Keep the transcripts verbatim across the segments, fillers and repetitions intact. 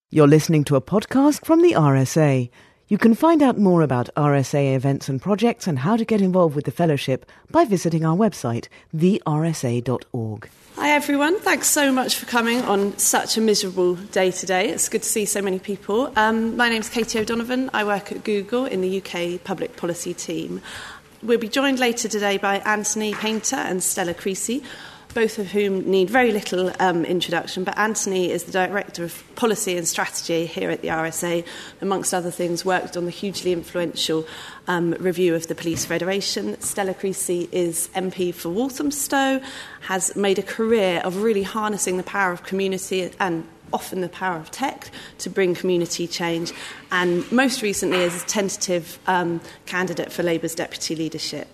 You're listening to a podcast from the R S A. You can find out more about R S A events and projects and how to get involved with the fellowship by visiting our website, the r s a dot org. Hi everyone, thanks so much for coming on such a miserable day today. It's good to see so many people. Um, my name's Katie O'Donovan. I work at Google in the U K Public Policy team. We'll be joined later today by Anthony Painter and Stella Creasy, both of whom need very little um, introduction, but Anthony is the Director of Policy and Strategy here at the R S A, amongst other things worked on the hugely influential um, review of the Police Federation. Stella Creasy is M P for Walthamstow, has made a career of really harnessing the power of community and often the power of tech to bring community change, and most recently is a tentative um, candidate for Labour's deputy leadership.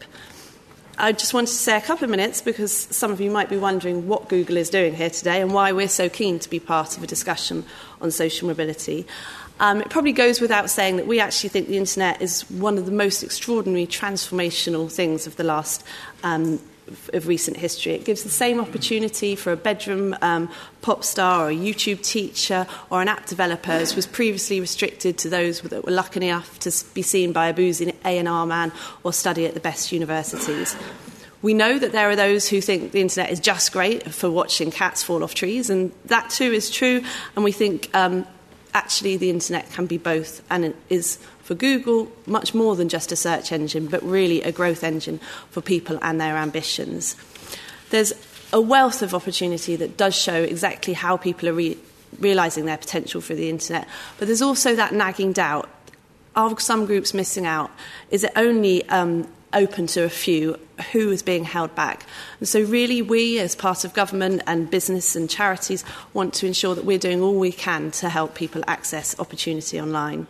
I just wanted to say a couple of minutes because some of you might be wondering what Google is doing here today and why we're so keen to be part of a discussion on social mobility. Um, it probably goes without saying that we actually think the internet is one of the most extraordinary transformational things of the last um, of recent history. It gives the same opportunity for a bedroom um, pop star or a YouTube teacher or an app developer as was previously restricted to those that were lucky enough to be seen by a boozy A and R man or study at the best universities. We know that there are those who think the internet is just great for watching cats fall off trees, and that too is true, and we think um, actually the internet can be both, and it is for Google much more than just a search engine, but really a growth engine for people and their ambitions. There's a wealth of opportunity that does show exactly how people are re- realising their potential for the internet, but there's also that nagging doubt. Are some groups missing out? Is it only um, open to a few? Who is being held back? And so really we, as part of government and business and charities, want to ensure that we're doing all we can to help people access opportunity online.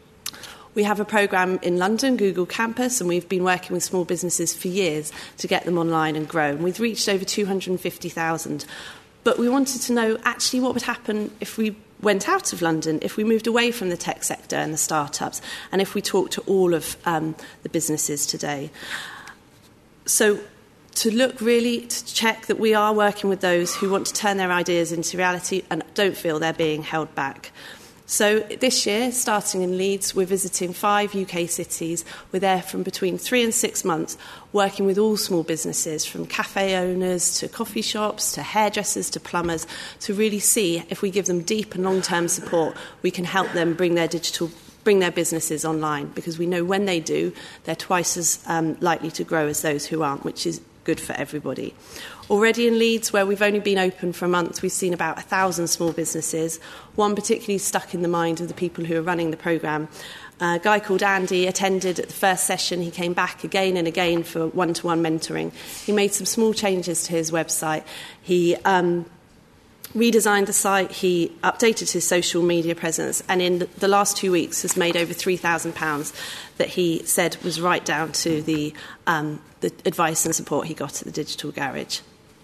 We have a programme in London, Google Campus, and we've been working with small businesses for years to get them online and grow. And we've reached over two hundred fifty thousand. But we wanted to know actually what would happen if we went out of London, if we moved away from the tech sector and the startups, and if we talked to all of um, the businesses today. So to look really, to check that we are working with those who want to turn their ideas into reality and don't feel they're being held back. So this year, starting in Leeds, we're visiting five U K cities. We're there from between three and six months, working with all small businesses, from cafe owners to coffee shops to hairdressers to plumbers, to really see if we give them deep and long-term support, we can help them bring their digital, bring their businesses online, because we know when they do, they're twice as um, likely to grow as those who aren't, which is good for everybody. Already in Leeds, where we've only been open for a month, we've seen about a thousand small businesses, one particularly stuck in the mind of the people who are running the programme. A guy called Andy attended at the first session. He came back again and again for one-to-one mentoring. He made some small changes to his website. He um, redesigned the site, he updated his social media presence, and in the last two weeks has made over three thousand pounds that he said was right down to the, um, the advice and support he got at the Digital Garage.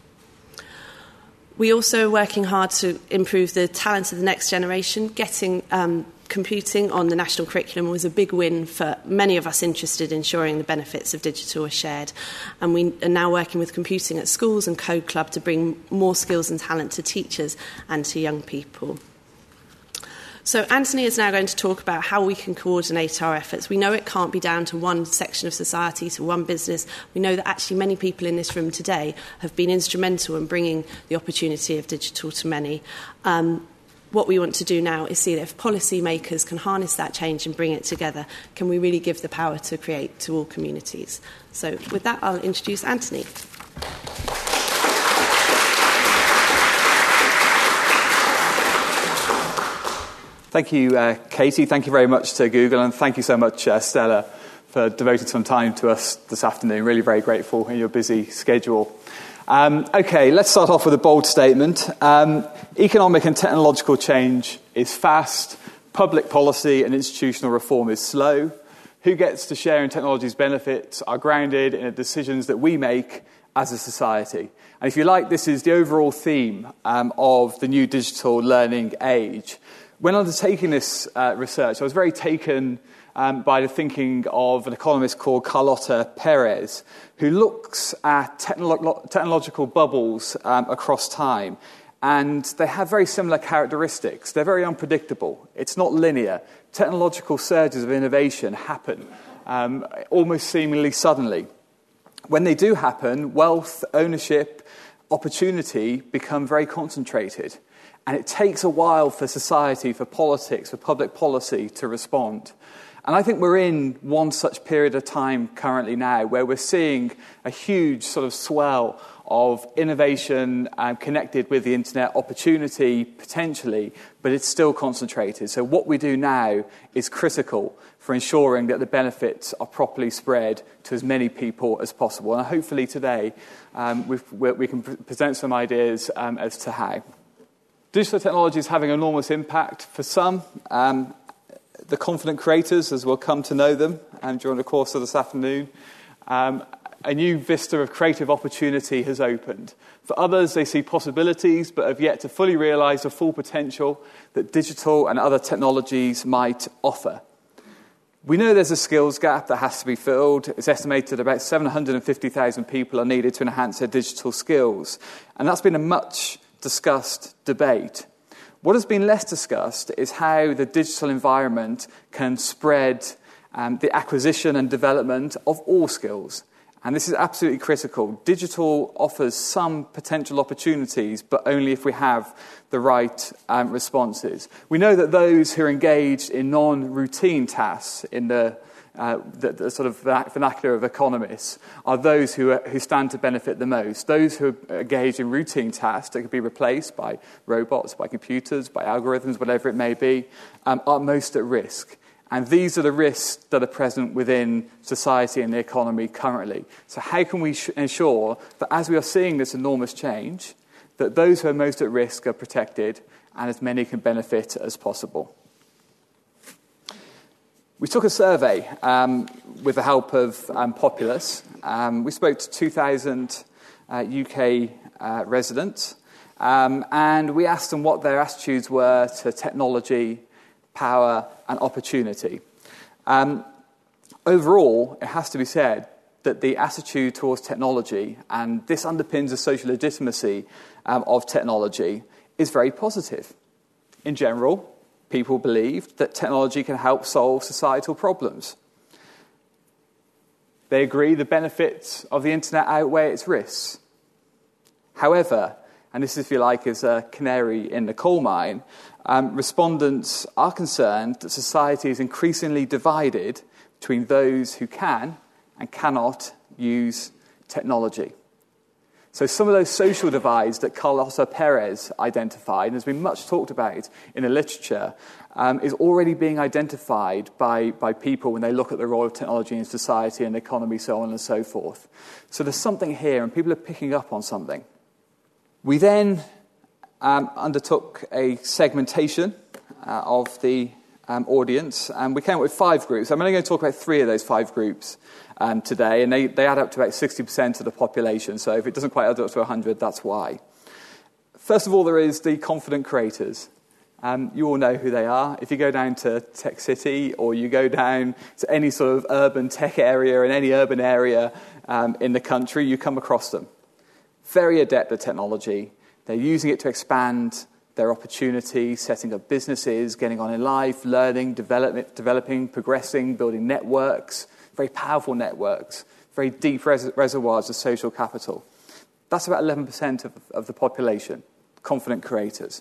We also are working hard to improve the talent of the next generation. Getting um, computing on the national curriculum was a big win for many of us interested in ensuring the benefits of digital are shared. And we are now working with computing at schools and Code Club to bring more skills and talent to teachers and to young people. So Anthony is now going to talk about how we can coordinate our efforts. We know it can't be down to one section of society, to one business. We know that actually many people in this room today have been instrumental in bringing the opportunity of digital to many. Um, what we want to do now is see that if policymakers can harness that change and bring it together, can we really give the power to create to all communities? So with that, I'll introduce Anthony. Thank you, uh, Katie. Thank you very much to Google, and thank you so much, uh, Stella, for devoting some time to us this afternoon. Really very grateful in your busy schedule. Um, okay, let's start off with a bold statement. Um, economic and technological change is fast. Public policy and institutional reform is slow. Who gets to share in technology's benefits are grounded in the decisions that we make as a society. And if you like, this is the overall theme um, of the new digital learning age. When undertaking this uh, research, I was very taken um, by the thinking of an economist called Carlota Perez, who looks at technolo- technological bubbles um, across time And they have very similar characteristics. They're very unpredictable. It's not linear. Technological surges of innovation happen um, almost seemingly suddenly. When they do happen, wealth, ownership, opportunity become very concentrated. And it takes a while for society, for politics, for public policy to respond. And I think we're in one such period of time currently now where we're seeing a huge sort of swell of innovation um, connected with the internet, opportunity potentially, but it's still concentrated. So what we do now is critical for ensuring that the benefits are properly spread to as many people as possible. And hopefully today um, we've, we can present some ideas um, as to how. Digital technology is having enormous impact for some. Um, the confident creators, as we'll come to know them um, during the course of this afternoon, um, a new vista of creative opportunity has opened. For others, they see possibilities but have yet to fully realise the full potential that digital and other technologies might offer. We know there's a skills gap that has to be filled. It's estimated about seven hundred fifty thousand people are needed to enhance their digital skills. And that's been a much discussed debate. What has been less discussed is how the digital environment can spread um, the acquisition and development of all skills. And this is absolutely critical. Digital offers some potential opportunities, but only if we have the right um, responses. We know that those who are engaged in non-routine tasks in the, uh, the, the sort of vernacular of economists are those who, are, who stand to benefit the most. Those who are engaged in routine tasks that could be replaced by robots, by computers, by algorithms, whatever it may be, um, are most at risk. And these are the risks that are present within society and the economy currently. So how can we sh- ensure that as we are seeing this enormous change, that those who are most at risk are protected and as many can benefit as possible? We took a survey um, with the help of um, Populus. Um, we spoke to two thousand uh, U K uh, residents, um, and we asked them what their attitudes were to technology, power and opportunity. Um, overall, it has to be said that the attitude towards technology, and this underpins the social legitimacy um, of technology, is very positive. In general, people believe that technology can help solve societal problems. They agree the benefits of the internet outweigh its risks. However, and this, if you like, is a canary in the coal mine, Um, respondents are concerned that society is increasingly divided between those who can and cannot use technology. So some of those social divides that Carlota Perez identified, and has been much talked about in the literature, um, is already being identified by, by people when they look at the role of technology in society and the economy, so on and so forth. So there's something here, and people are picking up on something. We then Um, undertook a segmentation uh, of the um, audience, and we came up with five groups. I'm only going to talk about three of those five groups um, today, and they, they add up to about sixty percent of the population, so if it doesn't quite add up to one hundred, that's why. First of all, there is the confident creators. Um, you all know who they are. If you go down to Tech City, or you go down to any sort of urban tech area, in any urban area um, in the country, you come across them. Very adept at technology. They're using it to expand their opportunity, setting up businesses, getting on in life, learning, develop, developing, progressing, building networks, very powerful networks, very deep res- reservoirs of social capital. That's about eleven percent of, of the population, confident creators.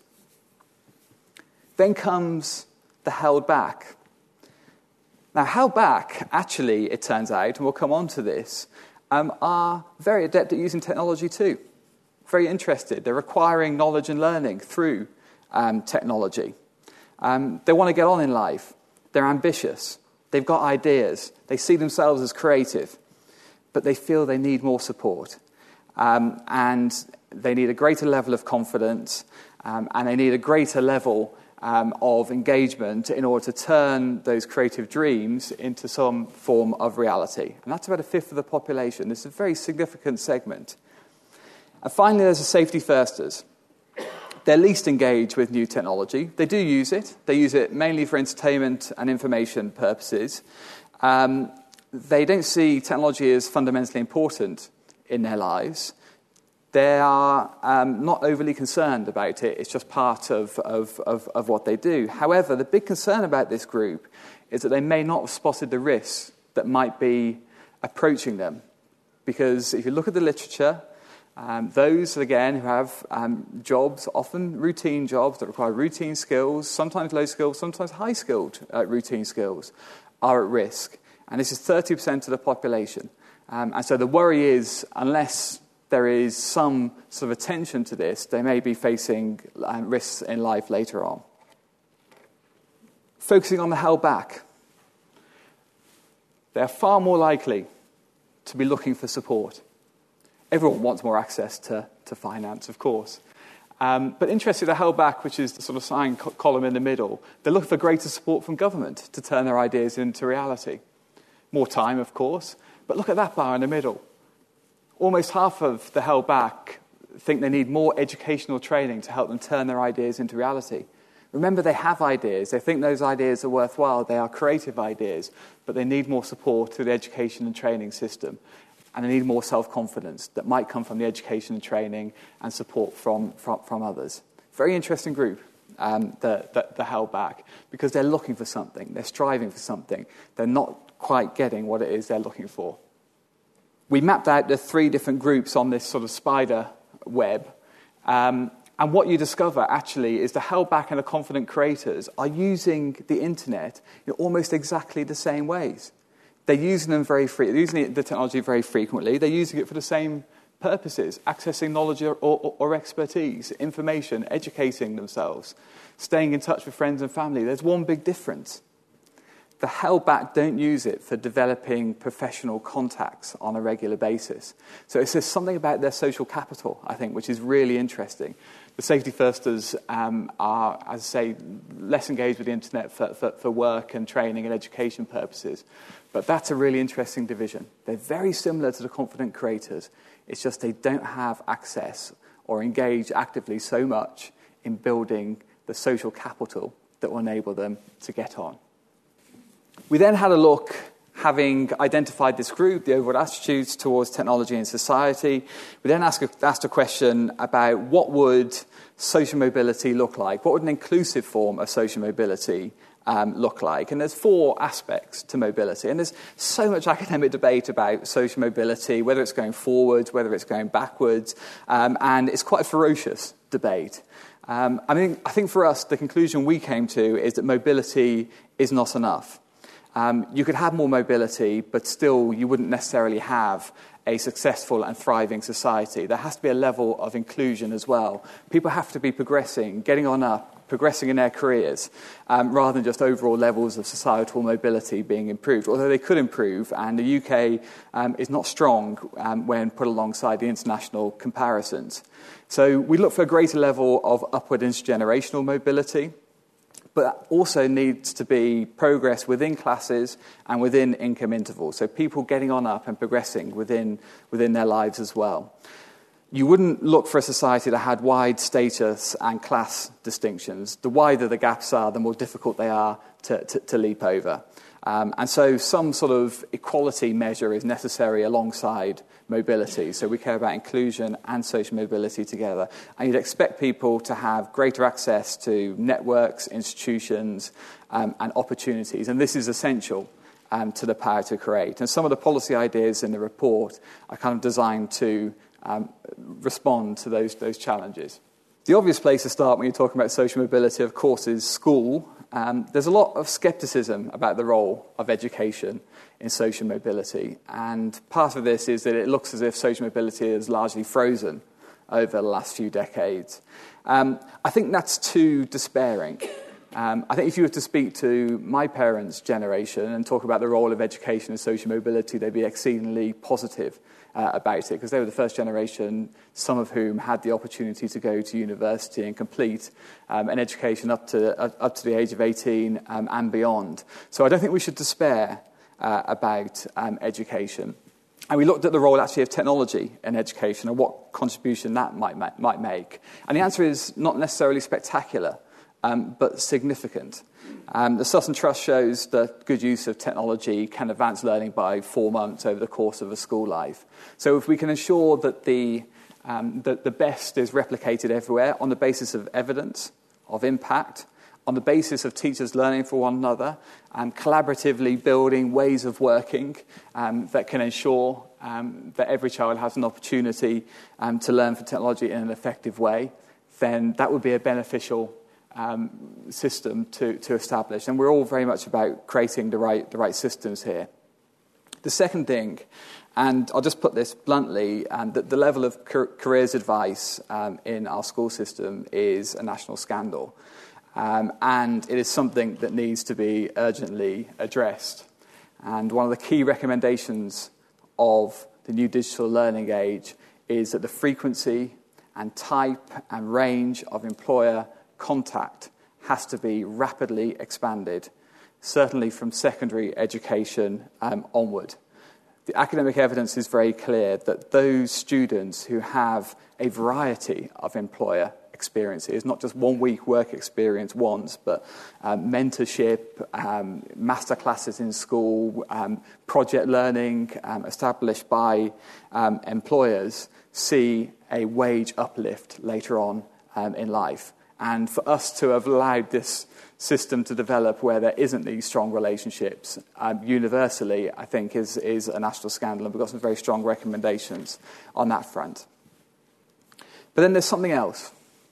Then comes the held back. Now, held back, actually, it turns out, and we'll come on to this, um, are very adept at using technology too. Very interested. They're acquiring knowledge and learning through um, technology. Um, they want to get on in life. They're ambitious. They've got ideas. They see themselves as creative, but they feel they need more support. Um, and they need a greater level of confidence, um, and they need a greater level um, of engagement in order to turn those creative dreams into some form of reality. And that's about a fifth of the population. This is a very significant segment. And finally, there's the safety firsters. They're least engaged with new technology. They do use it. They use it mainly for entertainment and information purposes. Um, they don't see technology as fundamentally important in their lives. They are um, not overly concerned about it. It's just part of, of, of, of what they do. However, the big concern about this group is that they may not have spotted the risks that might be approaching them. Because if you look at the literature, um, those, again, who have um, jobs, often routine jobs that require routine skills, sometimes low skills, sometimes high-skilled uh, routine skills, are at risk. And this is thirty percent of the population. Um, and so the worry is, unless there is some sort of attention to this, they may be facing um, risks in life later on. Focusing on the held back. They're far more likely to be looking for support. Everyone wants more access to, to finance, of course. Um, but interestingly, the held back, which is the sort of sign co- column in the middle, they're looking for greater support from government to turn their ideas into reality. More time, of course, but look at that bar in the middle. Almost half of the held back think they need more educational training to help them turn their ideas into reality. Remember, they have ideas. They think those ideas are worthwhile. They are creative ideas, but they need more support through the education and training system. And they need more self-confidence that might come from the education and training and support from, from, from others. Very interesting group, um, the, the, the held back, because they're looking for something. They're striving for something. They're not quite getting what it is they're looking for. We mapped out the three different groups on this sort of spider web. Um, and what you discover, actually, is the held back and the confident creators are using the internet in almost exactly the same ways. They're using them very free. They're using the technology very frequently. They're using it for the same purposes, accessing knowledge or, or, or expertise, information, educating themselves, staying in touch with friends and family. There's one big difference. The held back don't use it for developing professional contacts on a regular basis. So it says something about their social capital, I think, which is really interesting. The safety firsters um, are, as I say, less engaged with the internet for, for, for work and training and education purposes. But that's a really interesting division. They're very similar to the confident creators. It's just they don't have access or engage actively so much in building the social capital that will enable them to get on. We then had a look, having identified this group, the overall attitudes towards technology and society. We then asked a, asked a question about what would social mobility look like? What would an inclusive form of social mobility um, look like? And there's four aspects to mobility. And there's so much academic debate about social mobility, whether it's going forwards, whether it's going backwards. Um, and it's quite a ferocious debate. Um, I mean, I think for us, the conclusion we came to is that mobility is not enough. Um, you could have more mobility, but still you wouldn't necessarily have a successful and thriving society. There has to be a level of inclusion as well. People have to be progressing, getting on up, progressing in their careers, um, rather than just overall levels of societal mobility being improved, although they could improve, and the U K um, is not strong um, when put alongside the international comparisons. So we look for a greater level of upward intergenerational mobility, but that also needs to be progress within classes and within income intervals, so people getting on up and progressing within, within their lives as well. You wouldn't look for a society that had wide status and class distinctions. The wider the gaps are, the more difficult they are to, to, to leap over. Um, and so some sort of equality measure is necessary alongside mobility. So we care about inclusion and social mobility together. And you'd expect people to have greater access to networks, institutions, um, and opportunities. And this is essential um, to the power to create. And some of the policy ideas in the report are kind of designed to um, respond to those, those challenges. The obvious place to start when you're talking about social mobility, of course, is school. Um, there's a lot of scepticism about the role of education in social mobility, and part of this is that it looks as if social mobility is largely frozen over the last few decades. Um, I think that's too despairing. Um, I think if you were to speak to my parents' generation and talk about the role of education and social mobility, they'd be exceedingly positive uh, about it, because they were the first generation, some of whom had the opportunity to go to university and complete um, an education up to uh, up to the age of eighteen um, and beyond. So I don't think we should despair uh, about um, education. And we looked at the role, actually, of technology in education and what contribution that might ma- might make. And the answer is not necessarily spectacular, um, but significant. Um, the Sutton Trust shows that good use of technology can advance learning by four months over the course of a school life. So if we can ensure that the Um, the, the best is replicated everywhere on the basis of evidence, of impact, on the basis of teachers learning for one another and collaboratively building ways of working um, that can ensure um, that every child has an opportunity um, to learn from technology in an effective way, then that would be a beneficial um, system to, to establish. And we're all very much about creating the right, the right systems here. The second thing, and I'll just put this bluntly, um, that the level of careers advice um, in our school system is a national scandal. Um, and it is something that needs to be urgently addressed. And one of the key recommendations of the new digital learning age is that the frequency and type and range of employer contact has to be rapidly expanded, certainly from secondary education um, onward. The academic evidence is very clear that those students who have a variety of employer experiences, not just one week work experience once, but um, mentorship, um, master classes in school, um, project learning um, established by um, employers, see a wage uplift later on um, in life. And for us to have allowed this system to develop where there isn't these strong relationships um, universally, I think, is, is a national scandal, and we've got some very strong recommendations on that front. But then there's something else.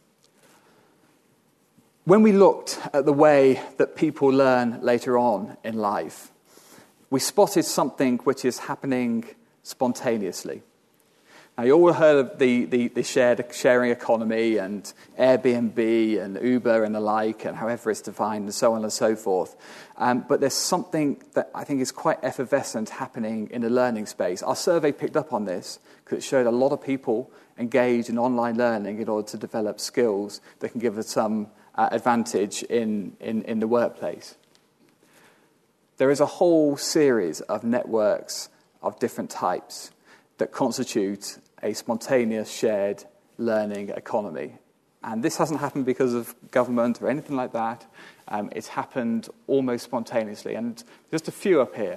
When we looked at the way that people learn later on in life, we spotted something which is happening spontaneously. Now, you all heard of the, the, the shared sharing economy and Airbnb and Uber and the like, and however it's defined and so on and so forth. Um, but there's something that I think is quite effervescent happening in the learning space. Our survey picked up on this because it showed a lot of people engage in online learning in order to develop skills that can give us some uh, advantage in, in, in the workplace. There is a whole series of networks of different types that constitute a spontaneous shared learning economy. And this hasn't happened because of government or anything like that. Um, it's happened almost spontaneously. And just a few up here.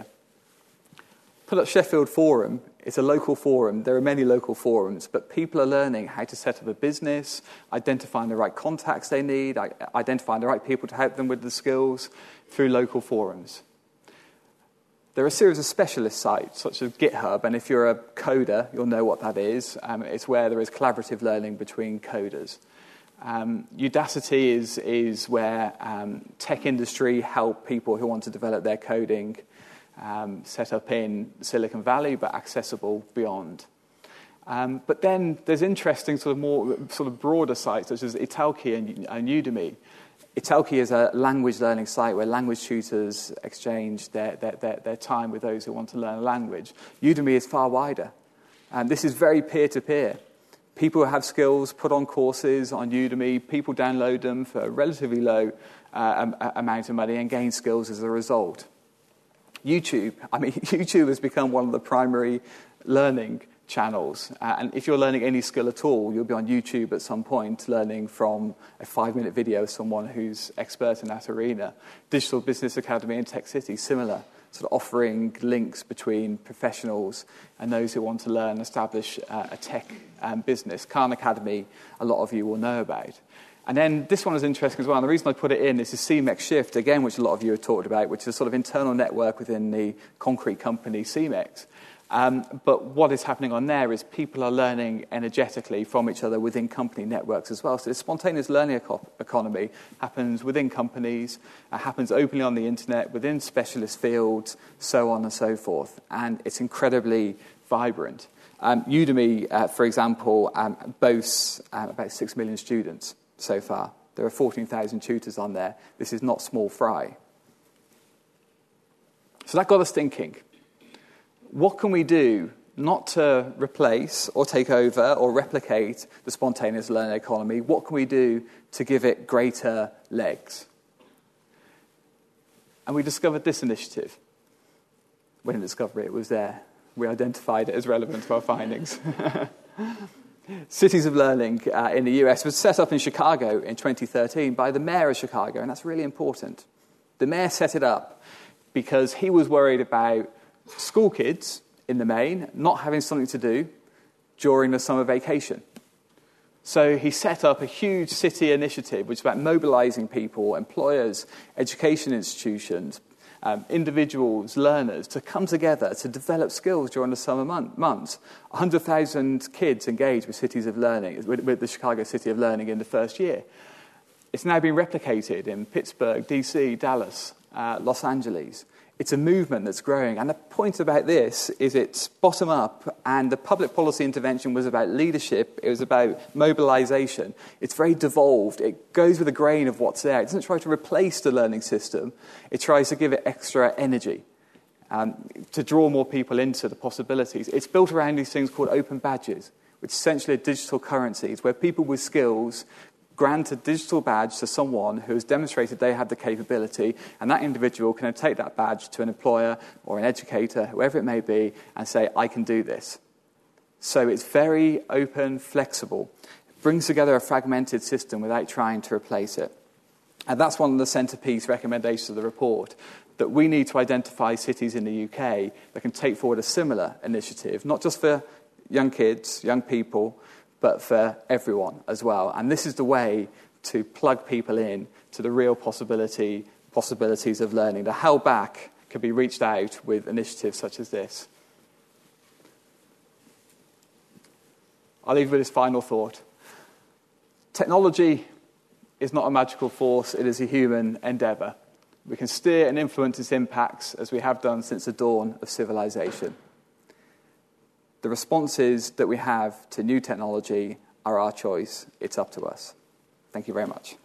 Put up Sheffield Forum. It's a local forum. There are many local forums, but people are learning how to set up a business, identifying the right contacts they need, identifying the right people to help them with the skills through local forums. There are a series of specialist sites, such as GitHub, and if you're a coder, you'll know what that is. Um, it's where there is collaborative learning between coders. Um, Udacity is, is where um, tech industry help people who want to develop their coding um, set up in Silicon Valley, but accessible beyond. Um, but then there's interesting sort of more sort of broader sites, such as Italki and, and Udemy. Italki is a language learning site where language tutors exchange their, their, their, their time with those who want to learn a language. Udemy is far wider. And this is very peer-to-peer. People who have skills put on courses on Udemy, people download them for a relatively low uh, amount of money and gain skills as a result. YouTube, I mean, YouTube has become one of the primary learning channels. Uh, and if you're learning any skill at all, you'll be on YouTube at some point learning from a five-minute video of someone who's expert in that arena. Digital Business Academy and Tech City, similar, sort of offering links between professionals and those who want to learn and establish uh, a tech um, business. Khan Academy, a lot of you will know about. And then this one is interesting as well. And the reason I put it in is the C MEX Shift, again, which a lot of you have talked about, which is a sort of internal network within the concrete company C MEX. Um, but what is happening on there is people are learning energetically from each other within company networks as well. So this spontaneous learning eco- economy happens within companies, uh, happens openly on the internet, within specialist fields, so on and so forth. And it's incredibly vibrant. Um, Udemy, uh, for example, um, boasts um, about six million students so far. There are fourteen thousand tutors on there. This is not small fry. So that got us thinking. What can we do not to replace or take over or replicate the spontaneous learning economy? What can we do to give it greater legs? And we discovered this initiative. We didn't discover it, it was there. We identified it as relevant to our findings. Cities of Learning uh, in the U S was set up in Chicago in twenty thirteen by the mayor of Chicago, and that's really important. The mayor set it up because he was worried about school kids, in the main, not having something to do, during the summer vacation. So he set up a huge city initiative, which is about mobilising people, employers, education institutions, um, individuals, learners, to come together to develop skills during the summer month, months. one hundred thousand kids engaged with Cities of Learning, with, with the Chicago City of Learning in the first year. It's now been replicated in Pittsburgh, D C, Dallas, uh, Los Angeles. It's a movement that's growing. And the point about this is it's bottom up, and the public policy intervention was about leadership. It was about mobilisation. It's very devolved. It goes with the grain of what's there. It doesn't try to replace the learning system. It tries to give it extra energy, um, to draw more people into the possibilities. It's built around these things called open badges, which is essentially digital currencies, where people with skills grant a digital badge to someone who has demonstrated they have the capability, and that individual can take that badge to an employer or an educator, whoever it may be, and say, I can do this. So it's very open, flexible. It brings together a fragmented system without trying to replace it. And that's one of the centrepiece recommendations of the report, that we need to identify cities in the U K that can take forward a similar initiative, not just for young kids, young people, but for everyone as well. And this is the way to plug people in to the real possibility, possibilities of learning. The held back can be reached out with initiatives such as this. I'll leave with this final thought. Technology is not a magical force, it is a human endeavour. We can steer and influence its impacts as we have done since the dawn of civilization. The responses that we have to new technology are our choice. It's up to us. Thank you very much.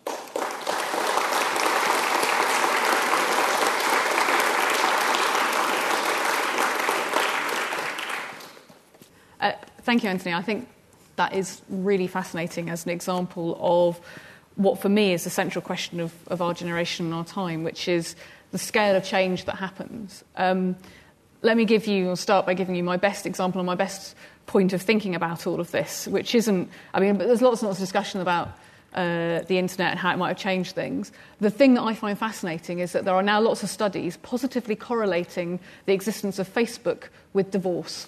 Uh, thank you, Anthony. I think that is really fascinating as an example of what, for me, is the central question of, of our generation and our time, which is the scale of change that happens. Um, Let me give you, or start by giving you my best example and my best point of thinking about all of this, which isn't, I mean, there's lots and lots of discussion about uh, the internet and how it might have changed things. The thing that I find fascinating is that there are now lots of studies positively correlating the existence of Facebook with divorce.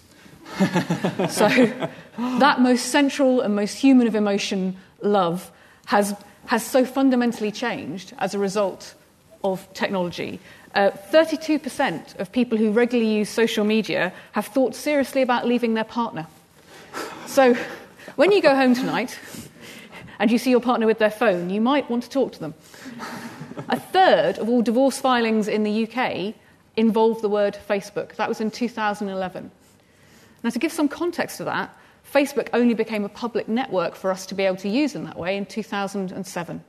So that most central and most human of emotion, love, has has so fundamentally changed as a result of technology. Uh, thirty-two percent of people who regularly use social media have thought seriously about leaving their partner. So when you go home tonight and you see your partner with their phone, you might want to talk to them. A third of all divorce filings in the U K involve the word Facebook. That was in two thousand eleven. Now, to give some context to that, Facebook only became a public network for us to be able to use in that way in two thousand seven.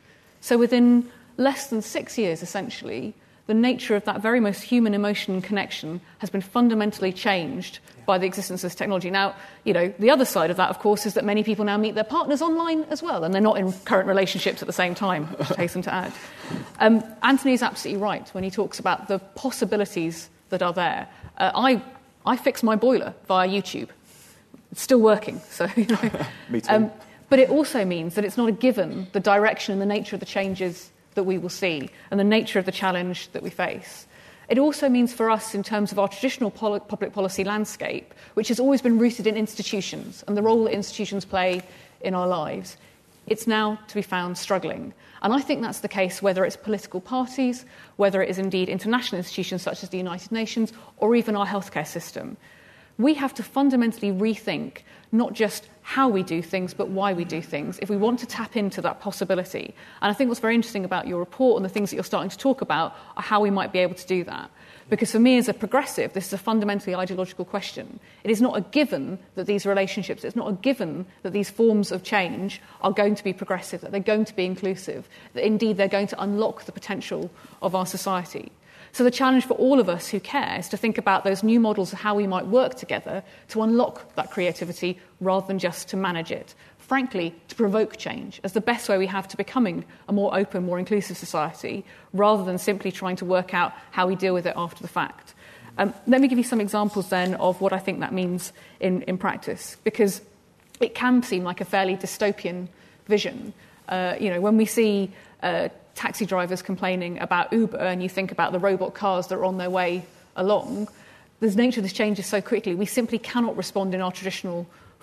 So within less than six years, essentially, the nature of that very most human emotion connection has been fundamentally changed yeah. by the existence of this technology. Now, you know, the other side of that, of course, is that many people now meet their partners online as well, and they're not in current relationships at the same time, I should hasten to add. Um, Anthony is absolutely right when he talks about the possibilities that are there. Uh, I, I fix my boiler via YouTube. It's still working, so, you know. Me too. Um, but it also means that it's not a given, the direction and the nature of the changes that we will see and the nature of the challenge that we face. It also means for us, in terms of our traditional pol- public policy landscape, which has always been rooted in institutions and the role that institutions play in our lives, it's now to be found struggling. And I think that's the case whether it's political parties, whether it is indeed international institutions such as the United Nations, or even our healthcare system. We have to fundamentally rethink not just how we do things, but why we do things, if we want to tap into that possibility. And I think what's very interesting about your report and the things that you're starting to talk about are how we might be able to do that. Because for me as a progressive, this is a fundamentally ideological question. It is not a given that these relationships, it's not a given that these forms of change are going to be progressive, that they're going to be inclusive, that indeed they're going to unlock the potential of our society. So the challenge for all of us who care is to think about those new models of how we might work together to unlock that creativity rather than just to manage it. Frankly, to provoke change as the best way we have to becoming a more open, more inclusive society, rather than simply trying to work out how we deal with it after the fact. Um, let me give you some examples then of what I think that means in, in practice, because it can seem like a fairly dystopian vision. Uh, you know, when we see uh, taxi drivers complaining about Uber and you think about the robot cars that are on their way along, the nature of this changes so quickly, we simply cannot respond in our traditional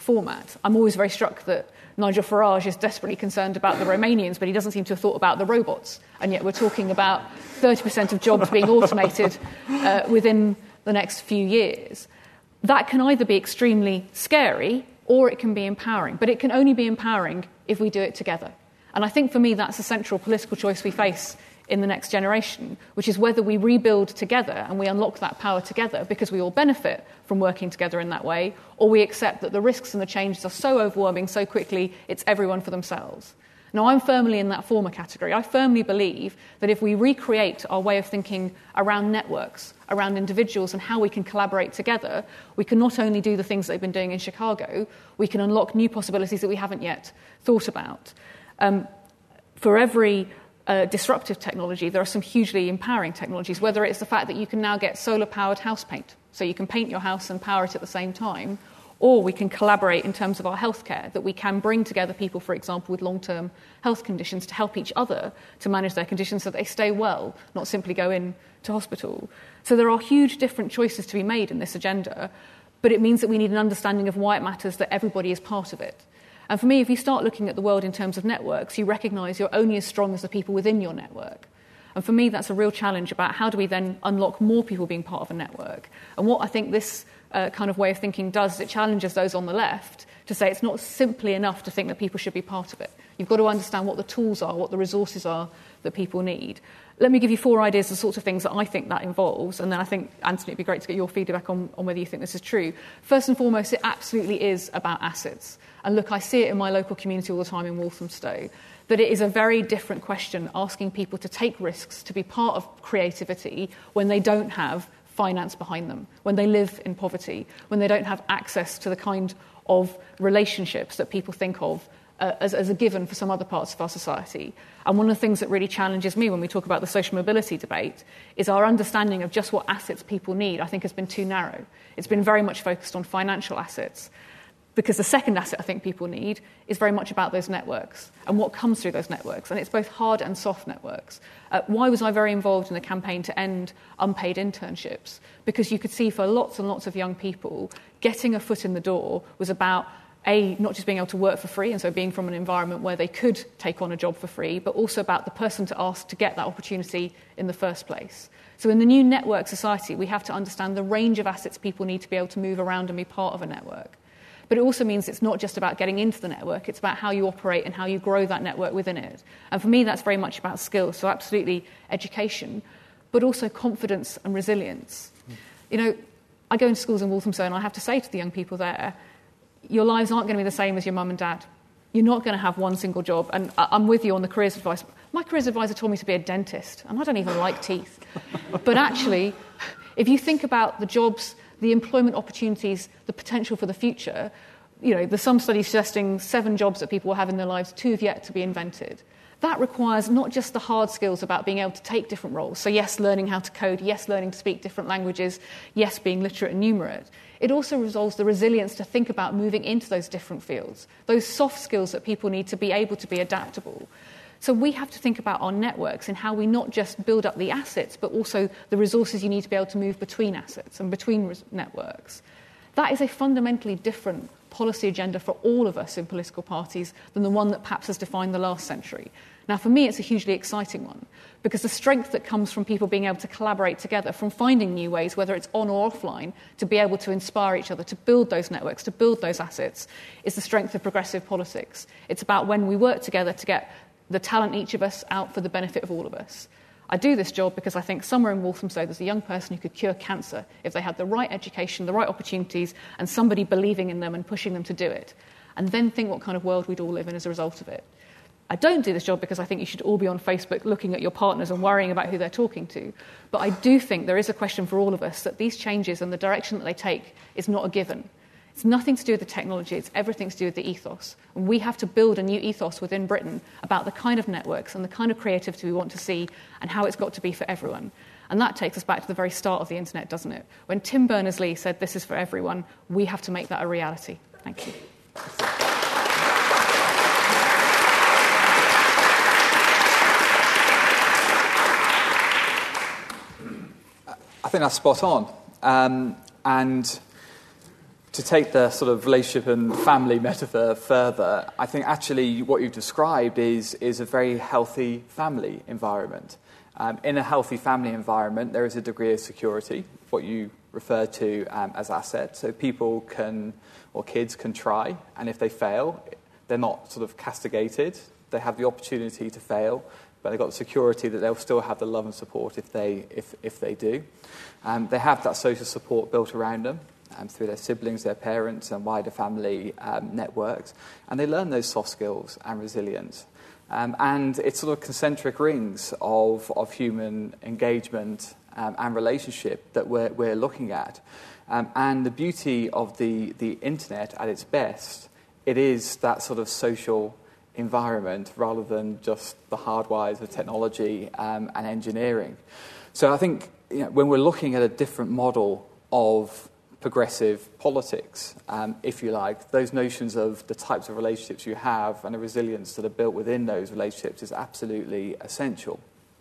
format. I'm always very struck that Nigel Farage is desperately concerned about the Romanians, but he doesn't seem to have thought about the robots. And yet we're talking about thirty percent of jobs being automated uh, within the next few years. That can either be extremely scary or it can be empowering. But it can only be empowering if we do it together. And I think for me that's a central political choice we face in the next generation, which is whether we rebuild together and we unlock that power together because we all benefit from working together in that way, or we accept that the risks and the changes are so overwhelming so quickly it's everyone for themselves. Now, I'm firmly in that former category. I firmly believe that if we recreate our way of thinking around networks, around individuals and how we can collaborate together, we can not only do the things that they've been doing in Chicago, we can unlock new possibilities that we haven't yet thought about. Um, for every uh, disruptive technology, there are some hugely empowering technologies, whether it's the fact that you can now get solar-powered house paint, so you can paint your house and power it at the same time, or we can collaborate in terms of our healthcare, that we can bring together people, for example, with long-term health conditions to help each other to manage their conditions so that they stay well, not simply go in to hospital. So there are huge different choices to be made in this agenda, but it means that we need an understanding of why it matters that everybody is part of it. And for me, if you start looking at the world in terms of networks, you recognise you're only as strong as the people within your network. And for me, that's a real challenge about how do we then unlock more people being part of a network. And what I think this uh, kind of way of thinking does is it challenges those on the left to say it's not simply enough to think that people should be part of it. You've got to understand what the tools are, what the resources are that people need. Let me give you four ideas of the sorts of things that I think that involves, and then I think, Anthony, it'd be great to get your feedback on, on whether you think this is true. First and foremost, it absolutely is about assets. And look, I see it in my local community all the time in Walthamstow, that it is a very different question asking people to take risks, to be part of creativity when they don't have finance behind them, when they live in poverty, when they don't have access to the kind of relationships that people think of uh, as, as a given for some other parts of our society. And one of the things that really challenges me when we talk about the social mobility debate is our understanding of just what assets people need, I think, has been too narrow. It's been very much focused on financial assets. Because the second asset I think people need is very much about those networks and what comes through those networks. And it's both hard and soft networks. Uh, why was I very involved in the campaign to end unpaid internships? Because you could see for lots and lots of young people, getting a foot in the door was about, A, not just being able to work for free, and so being from an environment where they could take on a job for free, but also about the person to ask to get that opportunity in the first place. So in the new network society, we have to understand the range of assets people need to be able to move around and be part of a network. But it also means it's not just about getting into the network, it's about how you operate and how you grow that network within it. And for me, that's very much about skills, so absolutely education, but also confidence and resilience. Mm. You know, I go into schools in Walthamstow and I have to say to the young people there, your lives aren't going to be the same as your mum and dad. You're not going to have one single job. And I'm with you on the careers advice. My careers advisor told me to be a dentist, and I don't even like teeth. But actually, if you think about the jobs, the employment opportunities, the potential for the future, you know, there's some studies suggesting seven jobs that people will have in their lives, two have yet to be invented. That requires not just the hard skills about being able to take different roles. So yes, learning how to code, yes, learning to speak different languages, yes, being literate and numerate. It also resolves the resilience to think about moving into those different fields, those soft skills that people need to be able to be adaptable. So we have to think about our networks and how we not just build up the assets, but also the resources you need to be able to move between assets and between res- networks. That is a fundamentally different policy agenda for all of us in political parties than the one that perhaps has defined the last century. Now, for me, it's a hugely exciting one, because the strength that comes from people being able to collaborate together, from finding new ways, whether it's on or offline, to be able to inspire each other, to build those networks, to build those assets, is the strength of progressive politics. It's about when we work together to get the talent in each of us out for the benefit of all of us. I do this job because I think somewhere in Walthamstow there's a young person who could cure cancer if they had the right education, the right opportunities, and somebody believing in them and pushing them to do it. And then think what kind of world we'd all live in as a result of it. I don't do this job because I think you should all be on Facebook looking at your partners and worrying about who they're talking to. But I do think there is a question for all of us that these changes and the direction that they take is not a given. It's nothing to do with the technology, it's everything to do with the ethos. And we have to build a new ethos within Britain about the kind of networks and the kind of creativity we want to see and how it's got to be for everyone. And that takes us back to the very start of the internet, doesn't it? When Tim Berners-Lee said this is for everyone, we have to make that a reality. Thank you. I think that's spot on. Um, and to take the sort of relationship and family metaphor further, I think actually what you've described is, is a very healthy family environment. Um, in a healthy family environment, there is a degree of security, what you refer to um, as assets. So people can, or kids can try, and if they fail, they're not sort of castigated. They have the opportunity to fail, but they've got the security that they'll still have the love and support if they if if they do. Um, they have that social support built around them um, through their siblings, their parents, and wider family um, networks, and they learn those soft skills and resilience. Um, and it's sort of concentric rings of of human engagement um, and relationship that we're we're looking at. Um, and the beauty of the the internet at its best, it is that sort of social environment rather than just the hard wires of technology um, and engineering. So I think, you know, when we're looking at a different model of progressive politics, um, if you like, those notions of the types of relationships you have and the resilience that are built within those relationships is absolutely essential.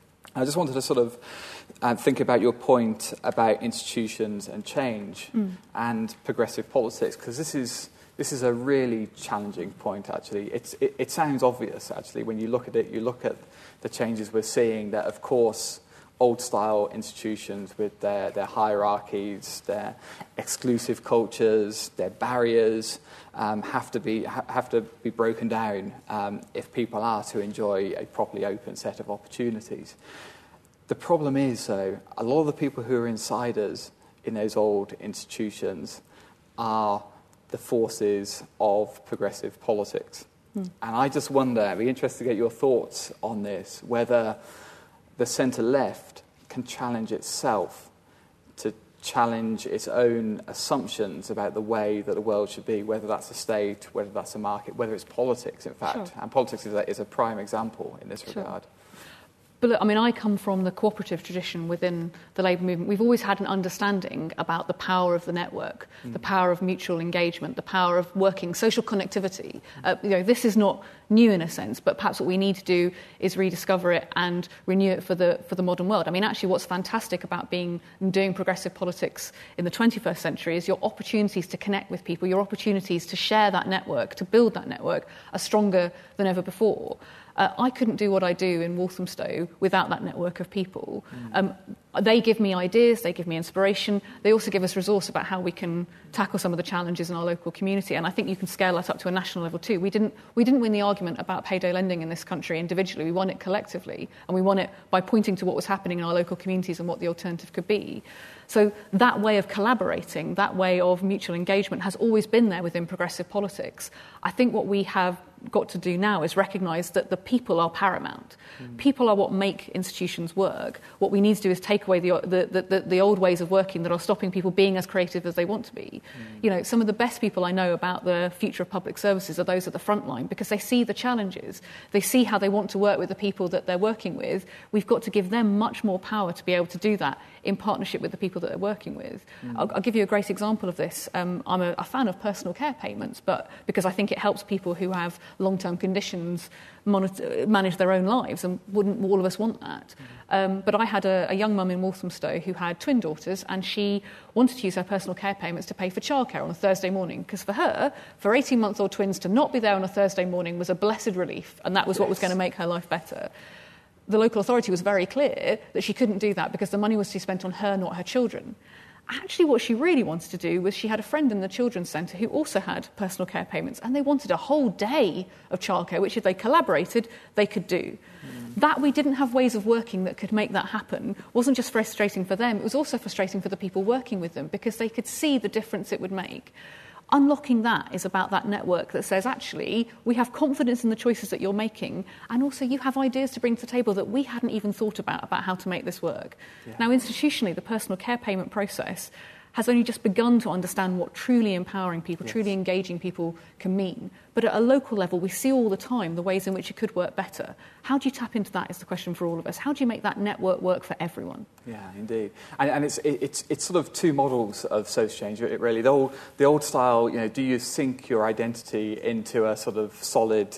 I just wanted to sort of uh, think about your point about institutions and change mm. and progressive politics, because this is This is a really challenging point, actually. It's, it, it sounds obvious, actually, when you look at it. You look at the changes we're seeing, that, of course, old-style institutions with their, their hierarchies, their exclusive cultures, their barriers, um, have to be ha- have to be broken down um, if people are to enjoy a properly open set of opportunities. The problem is, though, a lot of the people who are insiders in those old institutions are the forces of progressive politics. Mm. And I just wonder, I'd be interested to get your thoughts on this, whether the centre-left can challenge itself to challenge its own assumptions about the way that the world should be, whether that's a state, whether that's a market, whether it's politics, in fact. Sure. And politics is a, is a prime example in this sure. regard. But look, I mean, I come from the cooperative tradition within the Labour movement. We've always had an understanding about the power of the network, mm. the power of mutual engagement, the power of working, social connectivity. Uh, you know, this is not new in a sense, but perhaps what we need to do is rediscover it and renew it for the for the modern world. I mean, actually, what's fantastic about being and doing progressive politics in the twenty-first century is your opportunities to connect with people, your opportunities to share that network, to build that network, are stronger than ever before. Uh, I couldn't do what I do in Walthamstow without that network of people. Mm. Um, they give me ideas, they give me inspiration, they also give us resource about how we can tackle some of the challenges in our local community, and I think you can scale that up to a national level too. We didn't, we didn't win the argument about payday lending in this country individually, we won it collectively, and we won it by pointing to what was happening in our local communities and what the alternative could be. So that way of collaborating, that way of mutual engagement has always been there within progressive politics. I think what we have got to do now is recognise that the people are paramount. Mm. People are what make institutions work. What we need to do is take away the, the, the, the old ways of working that are stopping people being as creative as they want to be. Mm. You know, some of the best people I know about the future of public services are those at the front line, because they see the challenges. They see how they want to work with the people that they're working with. We've got to give them much more power to be able to do that in partnership with the people that they're working with. Mm. I'll, I'll give you a great example of this. Um, I'm a, a fan of personal care payments, but because I think it helps people who have long-term conditions monitor, manage their own lives, and wouldn't all of us want that? Mm. Um, but I had a, a young mum in Walthamstow who had twin daughters, and she wanted to use her personal care payments to pay for childcare on a Thursday morning, because for her, for eighteen-month-old twins to not be there on a Thursday morning was a blessed relief, and that was yes. what was going to make her life better. The local authority was very clear that she couldn't do that because the money was to be spent on her, not her children. Actually, what she really wanted to do was, she had a friend in the children's centre who also had personal care payments, and they wanted a whole day of childcare, which if they collaborated, they could do. Mm. That we didn't have ways of working that could make that happen wasn't just frustrating for them, it was also frustrating for the people working with them, because they could see the difference it would make. Unlocking that is about that network that says, actually, we have confidence in the choices that you're making, and also you have ideas to bring to the table that we hadn't even thought about, about how to make this work. Yeah. Now, institutionally, the personal care payment process has only just begun to understand what truly empowering people, yes. truly engaging people can mean. But at a local level, we see all the time the ways in which it could work better. How do you tap into that is the question for all of us. How do you make that network work for everyone? Yeah, indeed. And, and it's, it's, it's sort of two models of social change, really. The old, the old style, you know, do you sink your identity into a sort of solid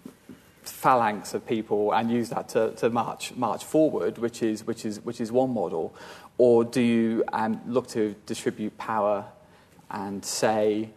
phalanx of people and use that to, to march march forward, which is which is which is one model, or do you um, look to distribute power and say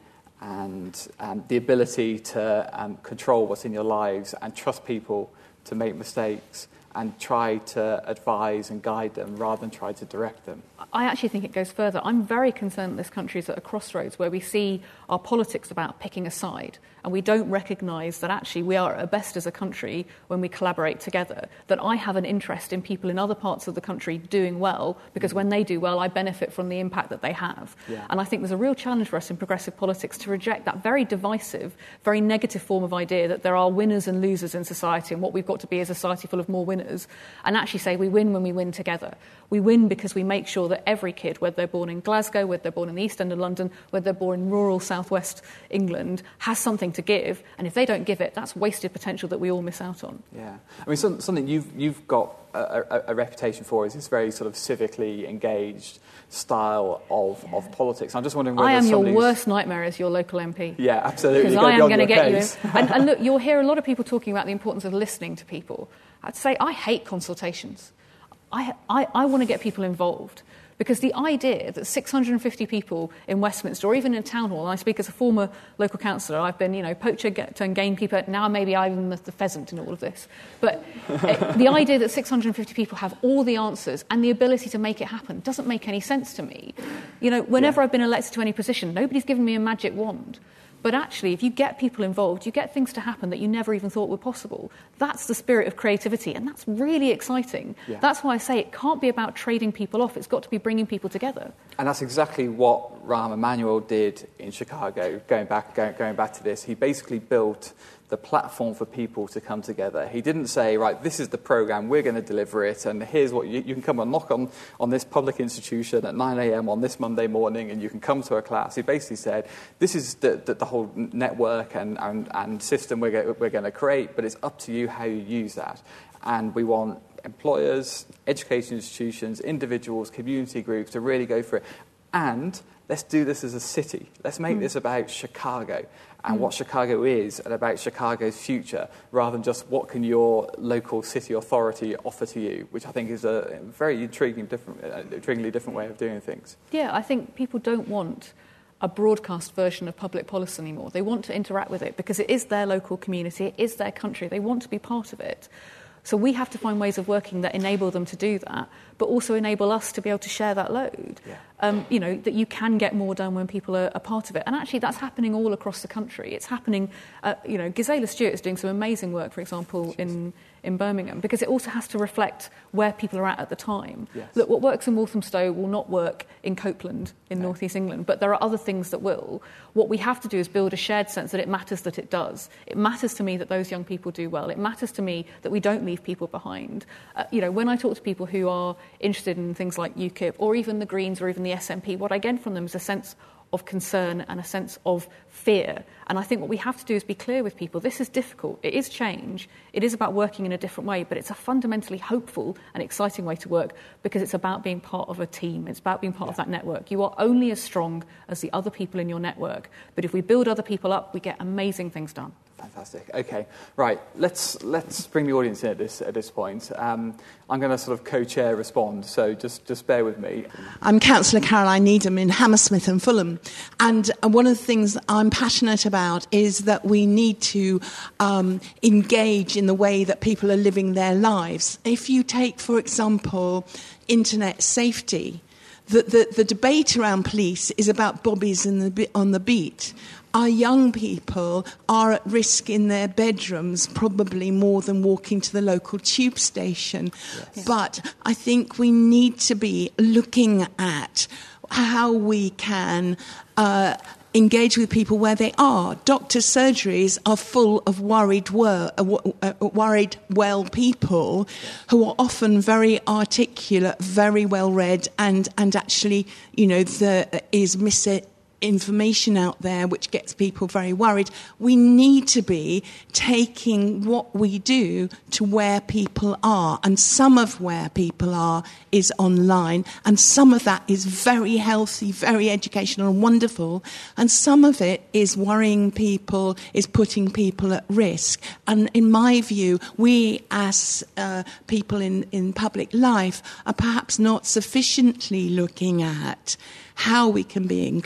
and um, the ability to um, control what's in your lives and trust people to make mistakes and try to advise and guide them rather than try to direct them. I actually think it goes further. I'm very concerned that this country is at a crossroads where we see our politics about picking a side, and we don't recognise that actually we are at best as a country when we collaborate together, that I have an interest in people in other parts of the country doing well, because when they do well, I benefit from the impact that they have. Yeah. And I think there's a real challenge for us in progressive politics to reject that very divisive, very negative form of idea that there are winners and losers in society, and what we've got to be is a society full of more winners, and actually say we win when we win together. We win because we make sure that every kid, whether they're born in Glasgow, whether they're born in the East End of London, whether they're born in rural southwest England, has something to give. And if they don't give it, that's wasted potential that we all miss out on. Yeah. I mean, some, something you've, you've got a, a, a reputation for is this very sort of civically engaged style of, yeah. of politics. I'm just wondering whether I am your somebody's... worst nightmare as your local M P. Yeah, absolutely. Because I am going to get case. you... And, and look, you'll hear a lot of people talking about the importance of listening to people. I'd say I hate consultations. I, I, I want to get people involved, because the idea that six hundred fifty people in Westminster, or even in a town hall, and I speak as a former local councillor, I've been, you know, poacher turned gamekeeper, now maybe I'm the pheasant in all of this. But uh, the idea that six hundred fifty people have all the answers and the ability to make it happen doesn't make any sense to me. You know, whenever yeah. I've been elected to any position, nobody's given me a magic wand. But actually, if you get people involved, you get things to happen that you never even thought were possible. That's the spirit of creativity, and that's really exciting. Yeah. That's why I say it can't be about trading people off. It's got to be bringing people together. And that's exactly what Rahm Emanuel did in Chicago, going back, going, going back to this. He basically built the platform for people to come together. He didn't say, right, this is the programme, we're going to deliver it, and here's what you, you can come and knock on, on this public institution at nine a.m. on this Monday morning, and you can come to a class. He basically said, this is the, the, the whole network and, and, and system we're, go, we're going to create, but it's up to you how you use that. And we want employers, education institutions, individuals, community groups to really go for it. And let's do this as a city. Let's make mm. this about Chicago and mm. what Chicago is, and about Chicago's future, rather than just what can your local city authority offer to you, which I think is a very intriguing, different, uh, intriguingly different way of doing things. Yeah, I think people don't want a broadcast version of public policy anymore. They want to interact with it because it is their local community, it is their country. They want to be part of it. So we have to find ways of working that enable them to do that, but also enable us to be able to share that load. Yeah. Um, you know, that you can get more done when people are a part of it. And actually, that's happening all across the country. It's happening, uh, you know, Gisela Stewart is doing some amazing work, for example, in, in Birmingham, because it also has to reflect where people are at at the time. Yes. Look, what works in Walthamstow will not work in Copeland in no. North East England, but there are other things that will. What we have to do is build a shared sense that it matters that it does. It matters to me that those young people do well. It matters to me that we don't leave people behind. Uh, you know, when I talk to people who are interested in things like UKIP or even the Greens or even the S N P, what I get from them is a sense of concern and a sense of fear. And I think what we have to do is be clear with people. This is difficult. It is change. It is about working in a different way, but it's a fundamentally hopeful and exciting way to work, because it's about being part of a team. It's about being part yeah. of that network. You are only as strong as the other people in your network. But if we build other people up, we get amazing things done. Fantastic. Okay, right. Let's let's bring the audience in at this at this point. Um, I'm going to sort of co-chair respond, so just just bear with me. I'm Councillor Caroline Needham in Hammersmith and Fulham, and one of the things I'm passionate about is that we need to um, engage in the way that people are living their lives. If you take, for example, internet safety, the the, the debate around police is about bobbies in the, on the beat. Our young people are at risk in their bedrooms, probably more than walking to the local tube station. Yes. But I think we need to be looking at how we can uh, engage with people where they are. Doctors' surgeries are full of worried, wor- uh, worried well people who are often very articulate, very well read, and, and actually, you know, there is mis- information out there which gets people very worried. We need to be taking what we do to where people are, and some of where people are is online, and some of that is very healthy, very educational and wonderful, and some of it is worrying people, is putting people at risk. And in my view, we as uh, people in, in public life are perhaps not sufficiently looking at how we can be inclusive,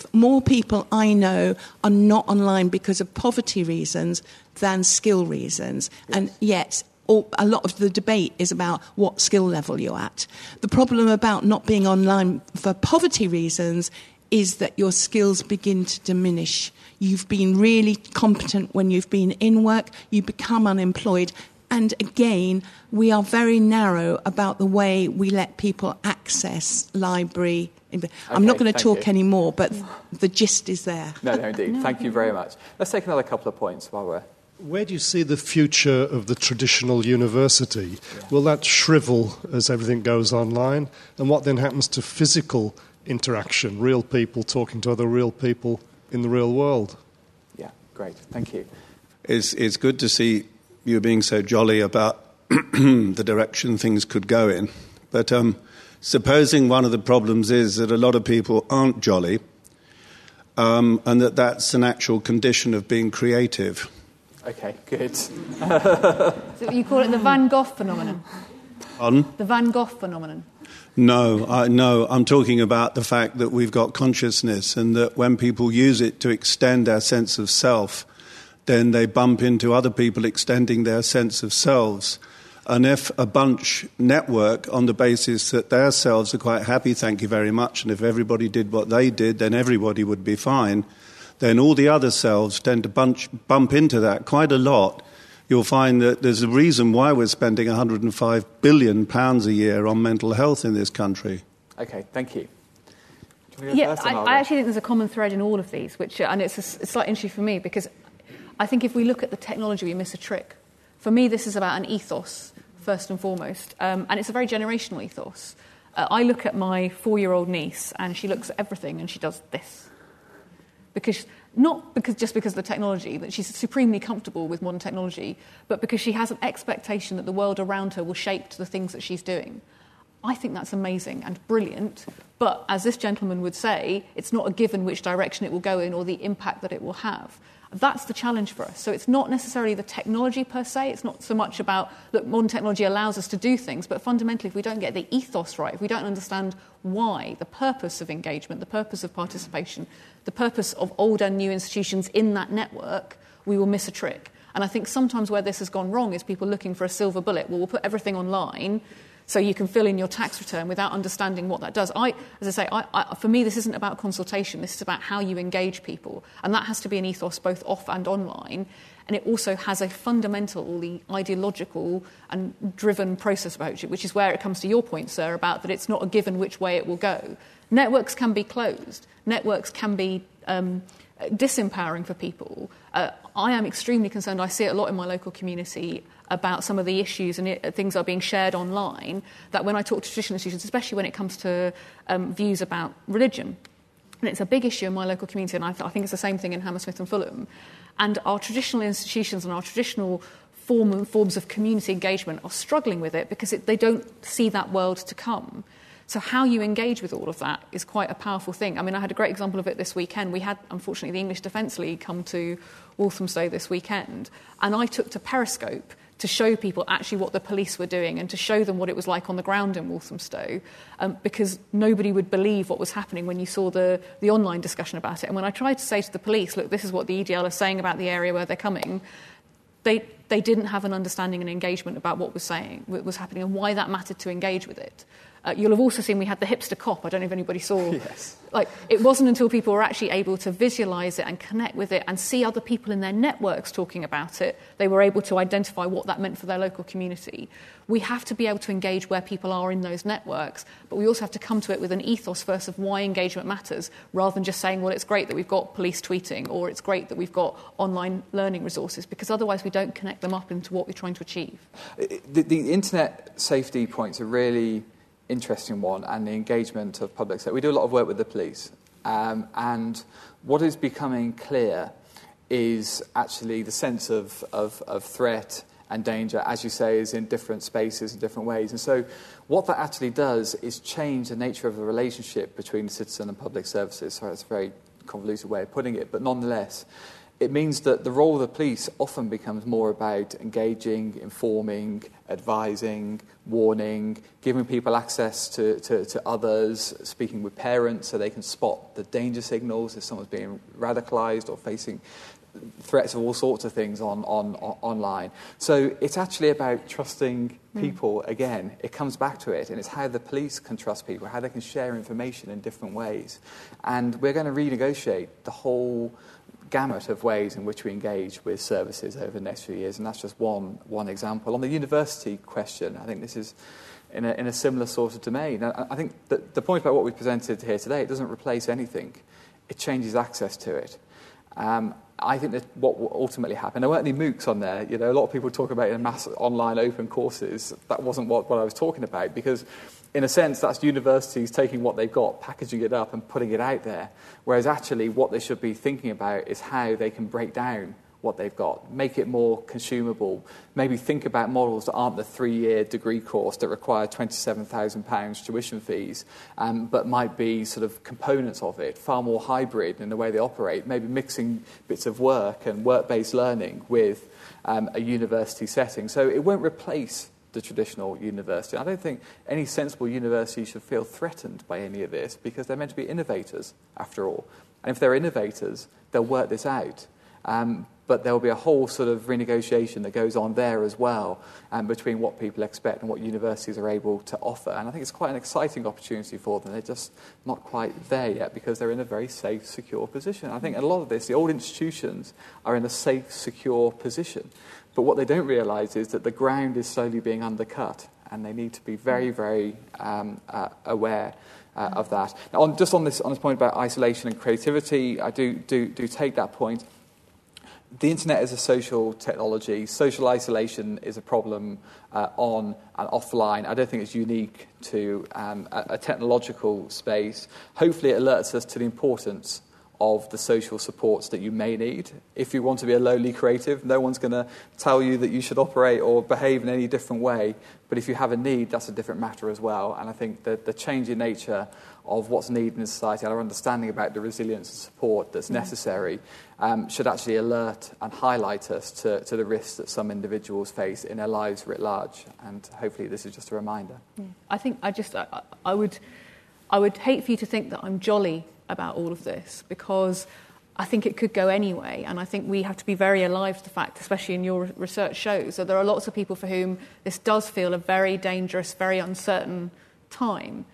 truth. More people I know are not online because of poverty reasons than skill reasons. Yes. And yet, all, a lot of the debate is about what skill level you're at. The problem about not being online for poverty reasons is that your skills begin to diminish. You've been really competent when you've been in work, you become unemployed. And again, we are very narrow about the way we let people access library. Okay, I'm not going to talk you. anymore, but the gist is there. No, no, indeed. No, thank you very much. Let's take another couple of points while we're... Where do you see the future of the traditional university? Yeah. Will that shrivel as everything goes online? And what then happens to physical interaction, real people talking to other real people in the real world? Yeah, great. Thank you. It's, it's good to see you being so jolly about the direction things could go in. But um, supposing one of the problems is that a lot of people aren't jolly, um, and that that's an actual condition of being creative. Okay, good. So you call it the Van Gogh phenomenon? Pardon? The Van Gogh phenomenon. No, I, no, I'm talking about the fact that we've got consciousness, and that when people use it to extend our sense of self, then they bump into other people extending their sense of selves. And if a bunch network on the basis that their selves are quite happy, thank you very much, and if everybody did what they did, then everybody would be fine, then all the other selves tend to bunch, bump into that quite a lot. You'll find that there's a reason why we're spending one hundred five billion pounds a year on mental health in this country. Okay, thank you. you yeah, I, I actually think there's a common thread in all of these, which, and it's a, a slight issue for me, because I think if we look at the technology, we miss a trick. For me, this is about an ethos, first and foremost, um, and it's a very generational ethos. Uh, I look at my four-year-old niece, and she looks at everything, and she does this. Because not because just because of the technology, that she's supremely comfortable with modern technology, but because she has an expectation that the world around her will shape to the things that she's doing. I think that's amazing and brilliant, but as this gentleman would say, it's not a given which direction it will go in or the impact that it will have. That's the challenge for us. So it's not necessarily the technology per se. It's not so much about, look, modern technology allows us to do things, but fundamentally, if we don't get the ethos right, if we don't understand why, the purpose of engagement, the purpose of participation, the purpose of old and new institutions in that network, we will miss a trick. And I think sometimes where this has gone wrong is people looking for a silver bullet. Well, we'll put everything online so you can fill in your tax return without understanding what that does. I, as I say, I, I, for me, this isn't about consultation. This is about how you engage people. And that has to be an ethos both off and online. And it also has a fundamentally ideological and driven process about it, which is where it comes to your point, sir, about that it's not a given which way it will go. Networks can be closed. Networks can be um, disempowering for people. Uh, I am extremely concerned. I see it a lot in my local community about some of the issues and it, things that are being shared online, that when I talk to traditional institutions, especially when it comes to um, views about religion, and it's a big issue in my local community, and I, th- I think it's the same thing in Hammersmith and Fulham, and our traditional institutions and our traditional form, forms of community engagement are struggling with it because it, they don't see that world to come. So how you engage with all of that is quite a powerful thing. I mean, I had a great example of it this weekend. We had, unfortunately, the English Defence League come to Walthamstow this weekend, and I took to Periscope to show people actually what the police were doing and to show them what it was like on the ground in Walthamstow, um, because nobody would believe what was happening when you saw the, the online discussion about it. And when I tried to say to the police, look, this is what the E D L are saying about the area where they're coming, they they didn't have an understanding and engagement about what was saying, what was happening and why that mattered to engage with it. Uh, you'll have also seen we had the hipster cop. I don't know if anybody saw. Yes. Like, it wasn't until people were actually able to visualise it and connect with it and see other people in their networks talking about it, they were able to identify what that meant for their local community. We have to be able to engage where people are in those networks, but we also have to come to it with an ethos first of why engagement matters, rather than just saying, well, it's great that we've got police tweeting or it's great that we've got online learning resources, because otherwise we don't connect them up into what we're trying to achieve. The, the internet safety points are really interesting one, and the engagement of public sector. We do a lot of work with the police, um, and what is becoming clear is actually the sense of, of, of threat and danger, as you say, is in different spaces in different ways. And so what that actually does is change the nature of the relationship between citizen and public services. Sorry, that's a very convoluted way of putting it, but nonetheless, it means that the role of the police often becomes more about engaging, informing, advising, warning, giving people access to, to, to others, speaking with parents so they can spot the danger signals if someone's being radicalised or facing threats of all sorts of things on, on, on online. So it's actually about trusting people mm. again. It comes back to it, and it's how the police can trust people, how they can share information in different ways. And we're going to renegotiate the whole gamut of ways in which we engage with services over the next few years, and that's just one one example. On the university question, I think this is in a, in a similar sort of domain. I, I think that the point about what we presented here today, it doesn't replace anything. It changes access to it. Um, I think that what will ultimately happen, there weren't any MOOCs on there. You know, a lot of people talk about in mass online open courses. That wasn't what, what I was talking about, because in a sense, that's universities taking what they've got, packaging it up and putting it out there, whereas actually what they should be thinking about is how they can break down what they've got, make it more consumable, maybe think about models that aren't the three-year degree course that require twenty-seven thousand pounds tuition fees, um, but might be sort of components of it, far more hybrid in the way they operate, maybe mixing bits of work and work-based learning with um, a university setting. So it won't replace the traditional university. I don't think any sensible university should feel threatened by any of this, because they're meant to be innovators, after all. And if they're innovators, they'll work this out. Um, but there will be a whole sort of renegotiation that goes on there as well, um, between what people expect and what universities are able to offer. And I think it's quite an exciting opportunity for them. They're just not quite there yet because they're in a very safe, secure position. I think a lot of this, the old institutions are in a safe, secure position. But what they don't realise is that the ground is slowly being undercut, and they need to be very, very um, uh, aware uh, of that. Now, on, just on this, on this point about isolation and creativity, I do, do, do take that point. The internet is a social technology. Social isolation is a problem uh, on and offline. I don't think it's unique to um, a, a technological space. Hopefully it alerts us to the importance of the social supports that you may need. If you want to be a lowly creative, no one's going to tell you that you should operate or behave in any different way. But if you have a need, that's a different matter as well. And I think that the changing nature of what's needed in society, our understanding about the resilience and support that's necessary, um, should actually alert and highlight us to, to the risks that some individuals face in their lives writ large. And hopefully this is just a reminder. Yeah. I think I just, I, I would, I would hate for you to think that I'm jolly about all of this, because I think it could go anyway, and I think we have to be very alive to the fact, especially in your research shows, that there are lots of people for whom this does feel a very dangerous, very uncertain time.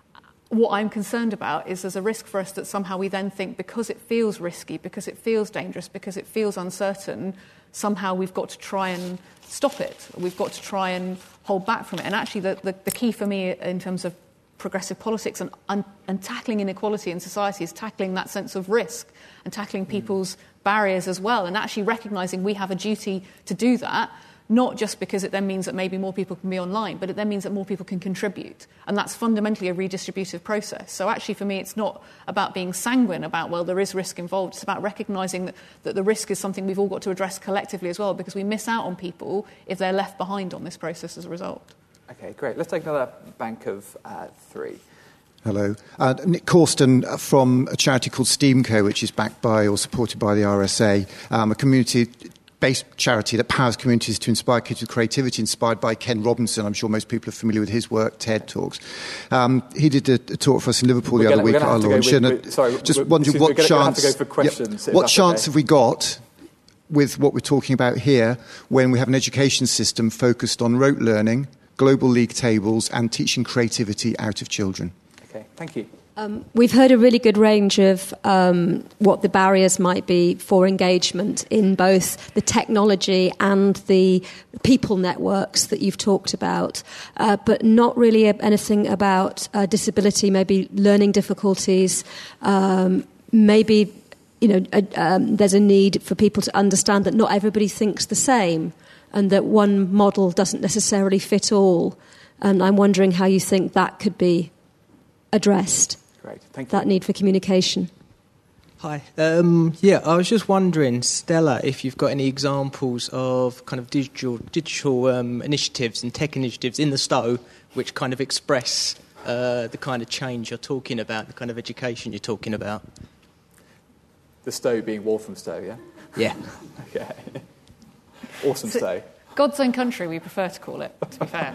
What I'm concerned about is there's a risk for us that somehow we then think, because it feels risky, because it feels dangerous, because it feels uncertain, somehow we've got to try and stop it. We've got to try and hold back from it. And actually the, the, the key for me in terms of progressive politics and, and, and tackling inequality in society is tackling that sense of risk and tackling people's barriers as well, and actually recognising we have a duty to do that, not just because it then means that maybe more people can be online, but it then means that more people can contribute. And that's fundamentally a redistributive process. So actually for me it's not about being sanguine about, well, there is risk involved. It's about recognising that, that the risk is something we've all got to address collectively as well, because we miss out on people if they're left behind on this process as a result. Okay, great. Let's take another bank of uh, three. Hello. Uh, Nick Corsten from a charity called STEAMco, which is backed by or supported by the R S A, um, a community-based charity that powers communities to inspire kids with creativity, inspired by Ken Robinson. I'm sure most people are familiar with his work, TED Talks. Um, he did a, a talk for us in Liverpool we're the gonna, other week at our launch. With, with, sorry, just wondering what chance, have to go for questions, yeah, what chance okay. have we got with what we're talking about here when we have an education system focused on rote learning, global league tables, and teaching creativity out of children? Okay, thank you. Um, we've heard a really good range of um, what the barriers might be for engagement in both the technology and the people networks that you've talked about, uh, but not really anything about uh, disability, maybe learning difficulties, um, maybe you know uh, um, there's a need for people to understand that not everybody thinks the same, and that one model doesn't necessarily fit all. And I'm wondering how you think that could be addressed. Great, thank you. That need for communication. Hi. Um, yeah, I was just wondering, Stella, if you've got any examples of kind of digital digital um, initiatives and tech initiatives in the Stowe which kind of express uh, the kind of change you're talking about, the kind of education you're talking about. The Stowe being Walthamstow, yeah? Yeah. Okay. Awesome to say. God's own country, we prefer to call it, to be fair.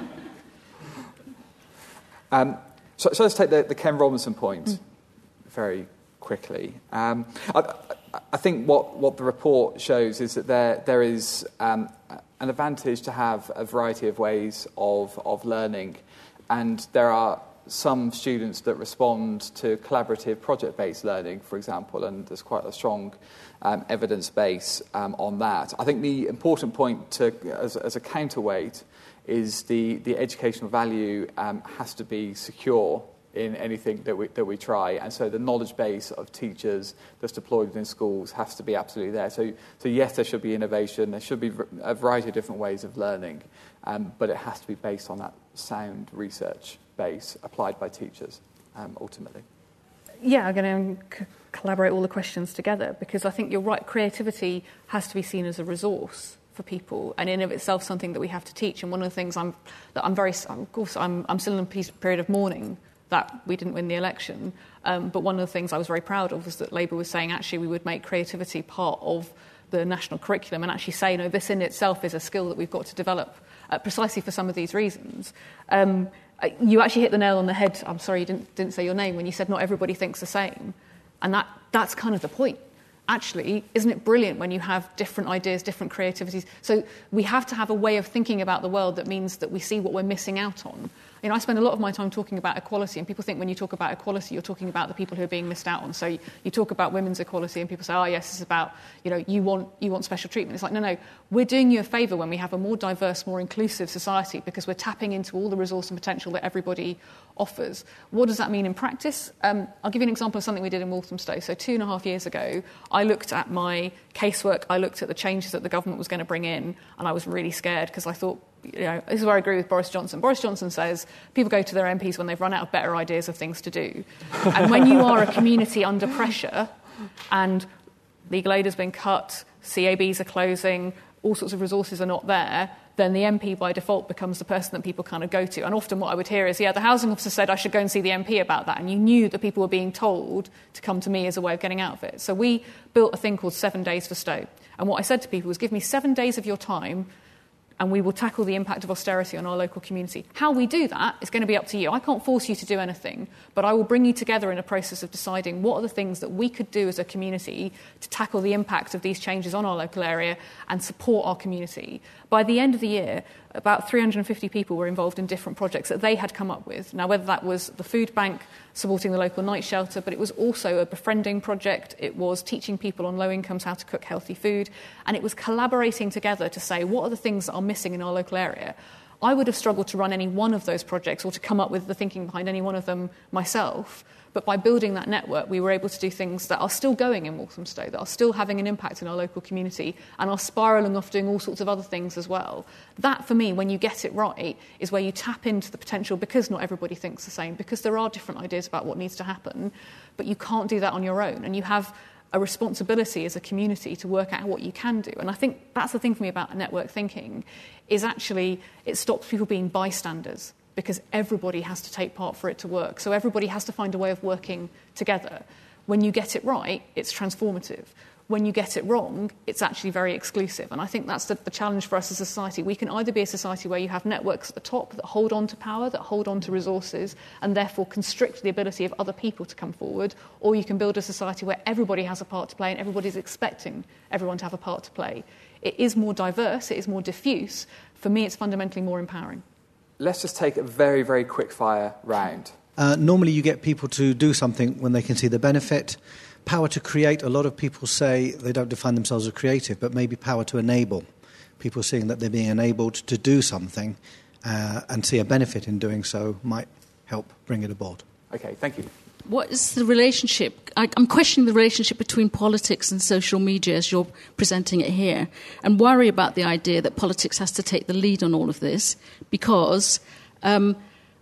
Um, so, so let's take the, the Ken Robinson point mm. very quickly. Um, I, I think what, what the report shows is that there there is um, an advantage to have a variety of ways of, of learning, and there are some students that respond to collaborative project-based learning, for example, and there's quite a strong um, evidence base um, on that. I think the important point to, as, as a counterweight is the, the educational value um, has to be secure in anything that we, that we try, and so the knowledge base of teachers that's deployed within schools has to be absolutely there. So, so yes, there should be innovation, there should be a variety of different ways of learning, um, but it has to be based on that sound research base applied by teachers, um, ultimately. Yeah, I'm going to c- collaborate all the questions together, because I think you're right, creativity has to be seen as a resource for people, and in of itself something that we have to teach. And one of the things I'm that I'm very, of course, I'm, I'm still in a period of mourning that we didn't win the election, um, but one of the things I was very proud of was that Labour was saying actually we would make creativity part of the national curriculum, and actually say, you know, this in itself is a skill that we've got to develop uh, precisely for some of these reasons. Um, you actually hit the nail on the head. I'm sorry you didn't, didn't say your name when you said not everybody thinks the same, and that that's kind of the point. Actually, isn't it brilliant when you have different ideas, different creativities? So we have to have a way of thinking about the world that means that we see what we're missing out on. You know, I spend a lot of my time talking about equality, and people think when you talk about equality, you're talking about the people who are being missed out on. So you, you talk about women's equality, and people say, oh, yes, it's about, you know, you want you want special treatment. It's like, no, no, we're doing you a favour when we have a more diverse, more inclusive society, because we're tapping into all the resource and potential that everybody offers. What does that mean in practice? Um, I'll give you an example of something we did in Walthamstow. So two and a half years ago, I looked at my casework, I looked at the changes that the government was going to bring in, and I was really scared because I thought, you know, this is where I agree with Boris Johnson. Boris Johnson says people go to their M Ps when they've run out of better ideas of things to do. And when you are a community under pressure and legal aid has been cut, C A Bs are closing, all sorts of resources are not there, then the M P by default becomes the person that people kind of go to. And often what I would hear is, yeah, the housing officer said I should go and see the M P about that. And you knew that people were being told to come to me as a way of getting out of it. So we built a thing called Seven Days for Stowe. And what I said to people was, give me seven days of your time and we will tackle the impact of austerity on our local community. How we do that is going to be up to you. I can't force you to do anything, but I will bring you together in a process of deciding what are the things that we could do as a community to tackle the impact of these changes on our local area and support our community. By the end of the year, about three hundred fifty people were involved in different projects that they had come up with. Now, whether that was the food bank supporting the local night shelter, but it was also a befriending project, it was teaching people on low incomes how to cook healthy food, and it was collaborating together to say what are the things that are missing in our local area. I would have struggled to run any one of those projects or to come up with the thinking behind any one of them myself. But by building that network, we were able to do things that are still going in Walthamstow, that are still having an impact in our local community and are spiralling off doing all sorts of other things as well. That, for me, when you get it right, is where you tap into the potential, because not everybody thinks the same, because there are different ideas about what needs to happen, but you can't do that on your own. And you have a responsibility as a community to work out what you can do. And I think that's the thing for me about network thinking, is actually it stops people being bystanders, because everybody has to take part for it to work. So everybody has to find a way of working together. When you get it right, it's transformative. When you get it wrong, it's actually very exclusive. And I think that's the, the challenge for us as a society. We can either be a society where you have networks at the top that hold on to power, that hold on to resources, and therefore constrict the ability of other people to come forward, or you can build a society where everybody has a part to play and everybody's expecting everyone to have a part to play. It is more diverse, it is more diffuse. For me, it's fundamentally more empowering. Let's just take a very, very quick fire round. Uh, normally you get people to do something when they can see the benefit. Power to create, a lot of people say they don't define themselves as creative, but maybe power to enable. People seeing that they're being enabled to do something uh, and see a benefit in doing so might help bring it aboard. Okay, thank you. What is the relationship? I, I'm questioning the relationship between politics and social media as you're presenting it here, and worry about the idea that politics has to take the lead on all of this, because um,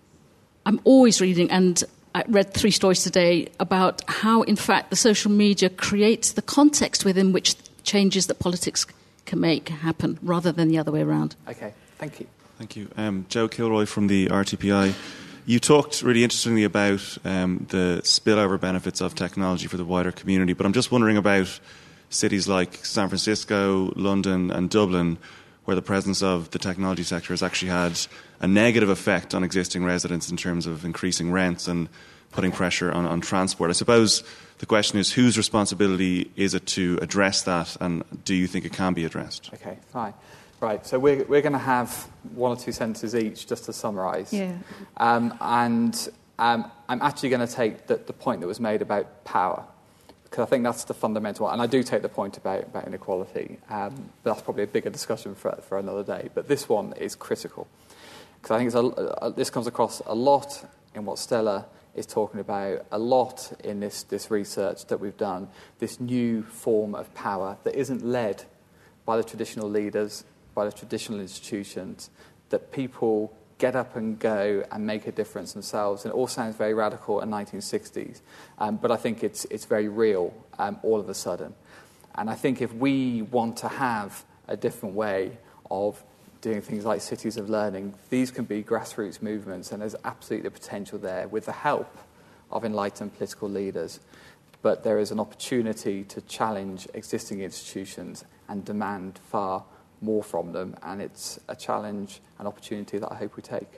I'm always reading, and I read three stories today about how, in fact, the social media creates the context within which changes that politics can make happen, rather than the other way around. Okay, thank you. Thank you. Um, Joe Kilroy from the R T P I. You talked really interestingly about um, the spillover benefits of technology for the wider community, but I'm just wondering about cities like San Francisco, London and Dublin, where the presence of the technology sector has actually had a negative effect on existing residents in terms of increasing rents and putting pressure on, on transport. I suppose the question is, whose responsibility is it to address that, and do you think it can be addressed? Okay, fine. Right, so we're, we're going to have one or two sentences each just to summarise. Yeah. Um, and um, I'm actually going to take the, the point that was made about power, because I think that's the fundamental one. And I do take the point about, about inequality, um, but that's probably a bigger discussion for, for another day. But this one is critical, because I think it's a, a, this comes across a lot in what Stella is talking about, a lot in this, this research that we've done, this new form of power that isn't led by the traditional leaders, by the traditional institutions, that people get up and go and make a difference themselves. And it all sounds very radical in the nineteen sixties, um, but I think it's, it's very real um, all of a sudden. And I think if we want to have a different way of doing things like cities of learning, these can be grassroots movements, and there's absolutely the potential there with the help of enlightened political leaders. But there is an opportunity to challenge existing institutions and demand far more from them, and it's a challenge, an opportunity that I hope we take.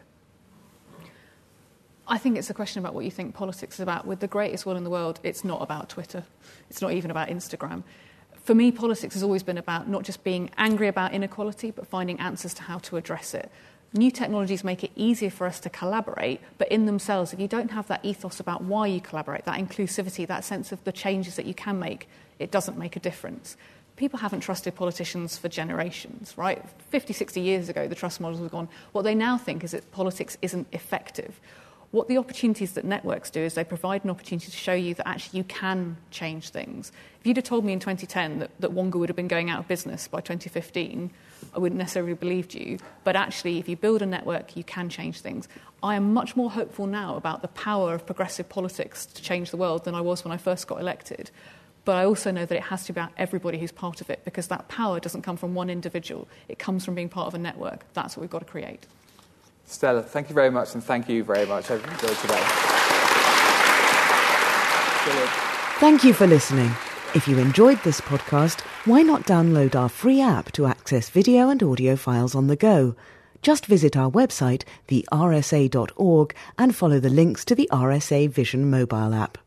I think it's a question about what you think politics is about. With the greatest will in the world, it's not about Twitter. It's not even about Instagram. For me, politics has always been about not just being angry about inequality, but finding answers to how to address it. New technologies make it easier for us to collaborate, but in themselves, if you don't have that ethos about why you collaborate, that inclusivity, that sense of the changes that you can make, it doesn't make a difference. People haven't trusted politicians for generations, right? fifty, sixty years ago, the trust models have gone. What they now think is that politics isn't effective. What the opportunities that networks do is they provide an opportunity to show you that actually you can change things. If you'd have told me in twenty ten that, that Wonga would have been going out of business by twenty fifteen, I wouldn't necessarily have believed you. But actually, if you build a network, you can change things. I am much more hopeful now about the power of progressive politics to change the world than I was when I first got elected. But I also know that it has to be about everybody who's part of it, because that power doesn't come from one individual. It comes from being part of a network. That's what we've got to create. Stella, thank you very much, and thank you very much, everybody, today. Brilliant. Thank you for listening. If you enjoyed this podcast, why not download our free app to access video and audio files on the go? Just visit our website, the r s a dot org, and follow the links to the R S A Vision mobile app.